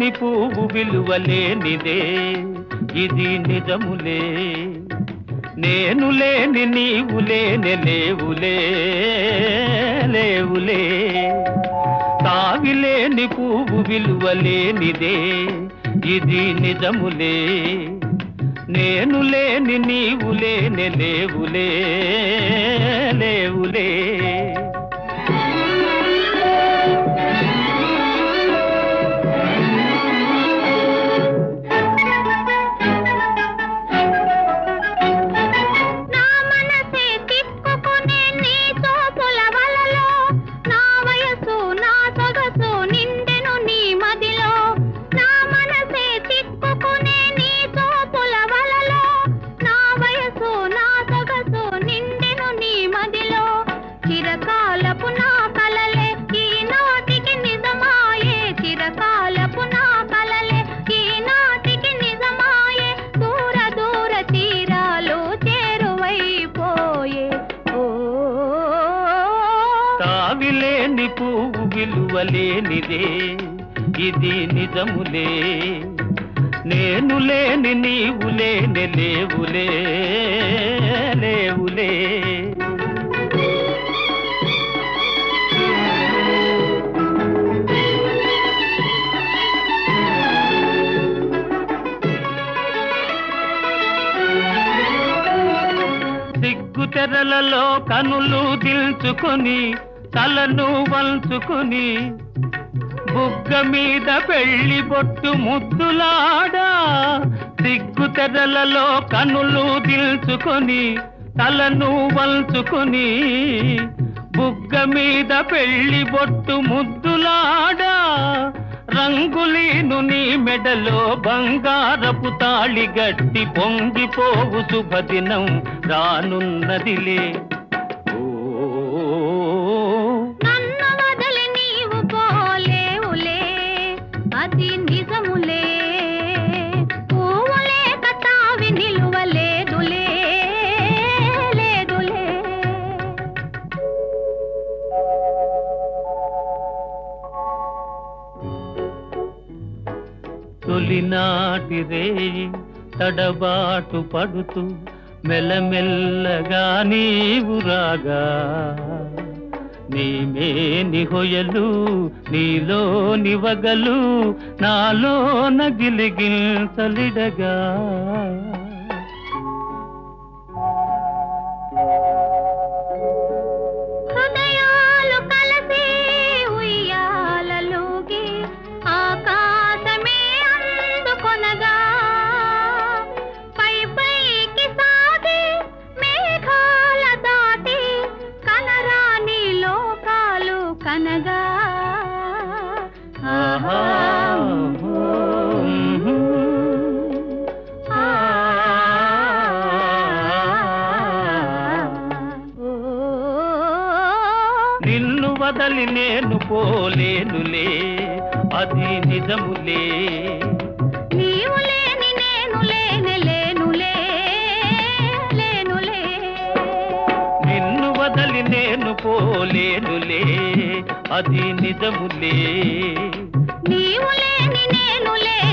లేని పువ్వు విలువలేనిదే ఇది నిజములే నేను లేని నీవు లేని లేవులే లేవులే తావిలేని పువ్వు విలువలేనిదే ఇది నిజములే నేను లేని నీవు లేని లేవులే లేవులే తావిలేని పువ్వు విలువలేనిదే ఇది నిజములే నేను లేని నీవు లేని లేవులే లేవులే సిగ్గు తెరలలో కనులు దిల్చుకొని తలను వంచుకొని బుగ్గ మీద పెళ్లి బొట్టు ముద్దులాడా సిగ్గు తెరలలో కనులు దిల్చుకొని తలను వంచుకొని బుగ్గ మీద పెళ్లి బొట్టు ముద్దులాడా రంగులీను నీ మెడలో బంగారపు తాళి గట్టి పొంగిపోవు శుభదినం రానున్నదిలే తొలినాటి రేయి తడబాటు పడుతూ మెల్లమెల్లగా నీవు రాగా నీమేని హొయలు నీలో నివగలు నాలో నగిలిగిల్తలిడగా కనగా నిన్ను వదలి నేను పోలేనులే అది నిజములే నీవు లేని నేను లేని లేనులే లేనులే నిన్ను వదలి నేను పోలేనులే అది నిజములే నీవు లేని నేను